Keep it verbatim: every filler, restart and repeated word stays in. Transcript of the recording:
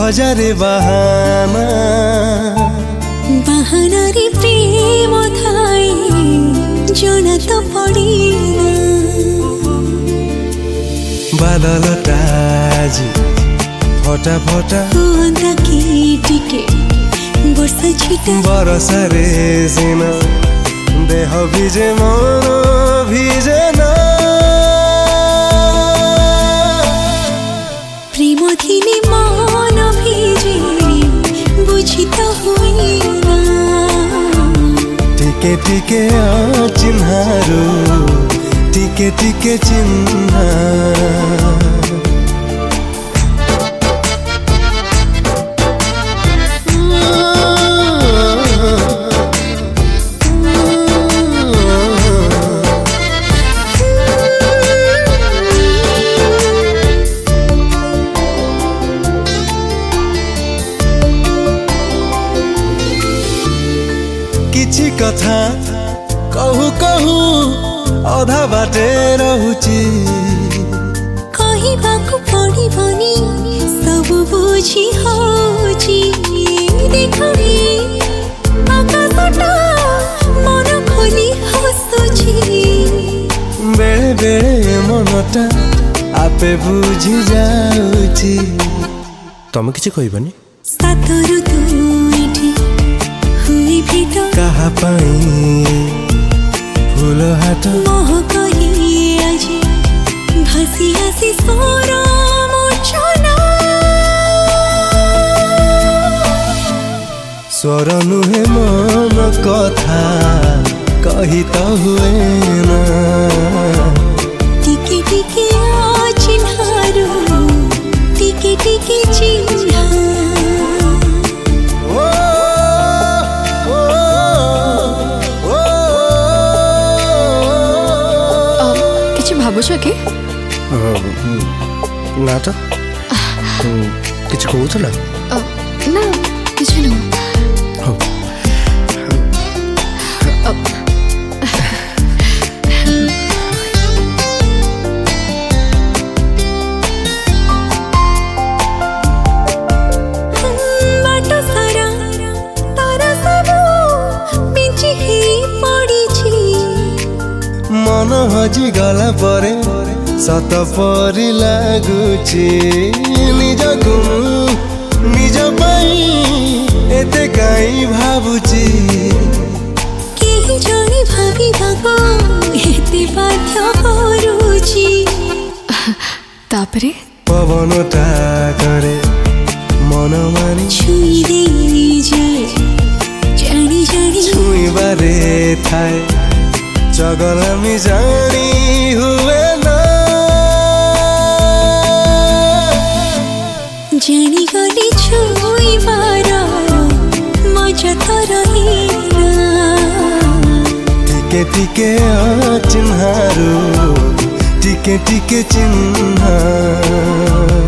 हजारे बहाना बहाना रे प्रेम थाए जन तो पड़ेना बादल ताजी फटा फटा हुआ की टिके वर्षा छिटा बरसा रे सिना देह भिजे मन भिजे ना प्रेम थिले मन भिजे बुझी तो हुए ना टिके टिके चिन्हारू टिके टिके चिन्हा किछि कथा कहू कहू अधा बाटे रहुची कहिबाकु पड़िबनी सब बुझी होची देखरे आकाशटा मन खोली हसुची बेले बेले मनटा आपे बुझी जाउची तम किछि कहबनी सातरु दुईठी हुई भेट कहा पाई फूल हाट मोह कही आजी भासी आसी सोर मोचना स्वर नुहे मन कथा कही तो हुए ना टिके टिके चिन्हारू टिके टिके चिन्हा भावुछ कि ना तो किछ कहूला ना किछ न मन हजी गला परे सत परी लागुची निजकु निज पाई एते काई भाबुची केही जणी भाबी भागो एते बाध्य करूची तापरे पवन ता करे मन मानी छुई देई जाए जानी जानी छुई बारे थाए चगलामी जानी हुए ना जानी गली छुई बारा मजा तो रहेना टिके टिके चिन्हारू टिके टिके चिन्हा